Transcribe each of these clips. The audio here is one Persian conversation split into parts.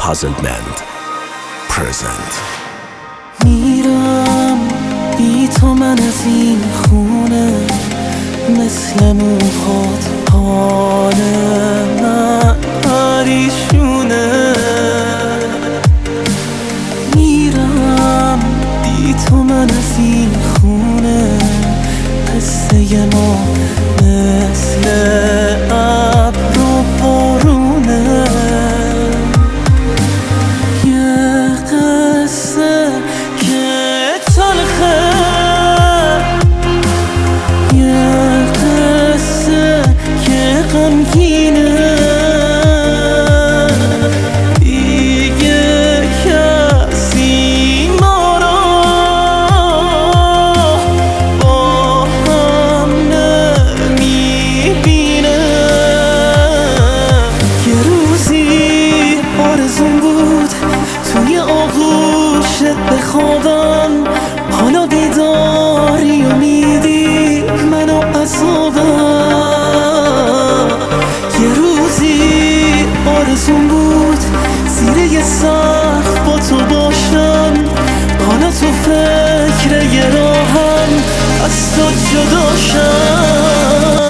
Hazelband present. میرم بی تو من از این خونه، مثل موهات حال من پریشونه. میرم بی تو من از این خونه، قصه ما مثل ابر و بارونه. یه قصه که تلخه، یه قصه که غمگینه. دیگه کسی ما را با هم نمیبینه. یه روزی آرزون بود توی آغوشت بخوابم، حالا بیداری و میدی منو عذابم. یه روزی آرزون بود زیر یه سقف با تو باشم، حالا تو فکر یه راهم از تو جدا شم.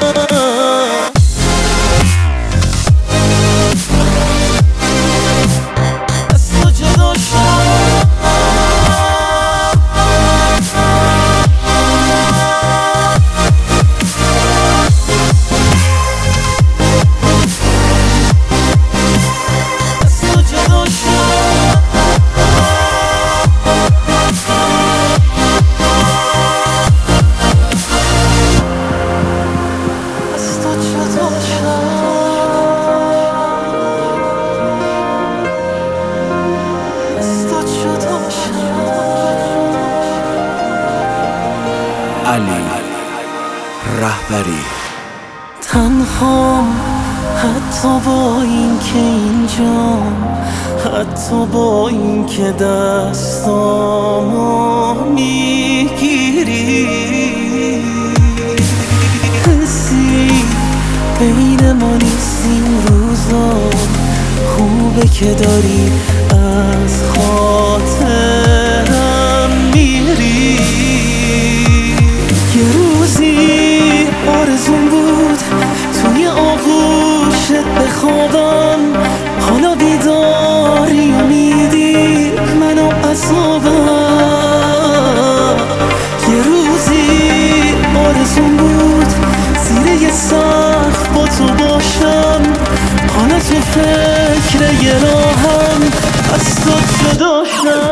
علی رهبری. تنها حتی با این که اینجام، حتی با این که دستامو میگیری، حسی بین ما نیست این روزا. خوبه که داری از خاطرم میری. یه روزی آرزون بود توی آغوشت بخوابم، حالا بیداری و میدی منو عذابم. یه روزی آرزون بود زیر یه سقف با تو باشم، حالا تو فکر یه راهم از تو جدا شم.